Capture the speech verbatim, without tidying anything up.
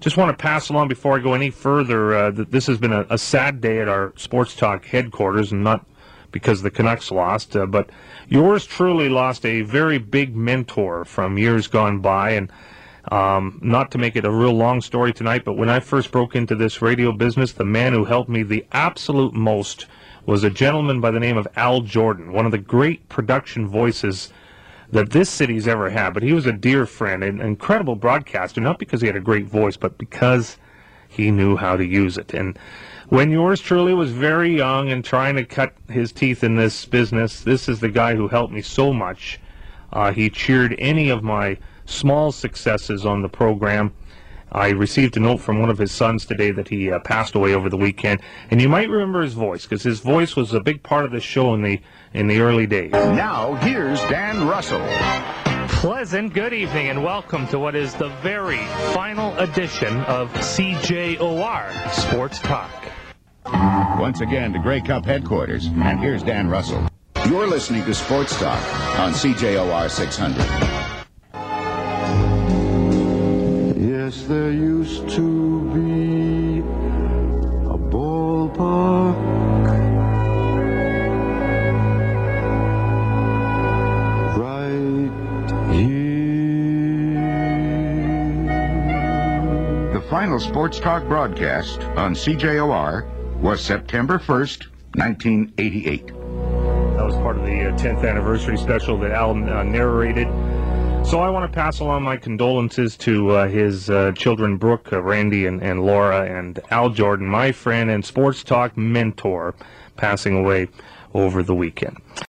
just want to pass along before I go any further uh, that this has been a, a sad day at our Sports Talk headquarters, and not because the Canucks lost, uh, but yours truly lost a very big mentor from years gone by. And um, not to make it a real long story tonight, but when I first broke into this radio business, the man who helped me the absolute most was a gentleman by the name of Al Jordan, one of the great production voices that this city's ever had. But he was a dear friend, an incredible broadcaster, not because he had a great voice, but because he knew how to use it. And when yours truly was very young and trying to cut his teeth in this business, this is the guy who helped me so much. Uh, he cheered any of my small successes on the program. I received a note from one of his sons today that he uh, passed away over the weekend, and you might remember his voice because his voice was a big part of the show in the in the early days. Now here's Dan Russell. Pleasant good evening and welcome to what is the very final edition of C J O R Sports Talk. Once again to Grey Cup headquarters, and here's Dan Russell. You're listening to Sports Talk on C J O R six hundred. Yes, there used to be a ballpark right here. The final Sports Talk broadcast on C J O R was September first, nineteen eighty-eight. That was part of the uh, tenth anniversary special that Al uh, narrated. So I want to pass along my condolences to uh, his uh, children, Brooke, uh, Randy, and, and Laura, and Al Jordan, my friend and Sports Talk mentor, passing away over the weekend.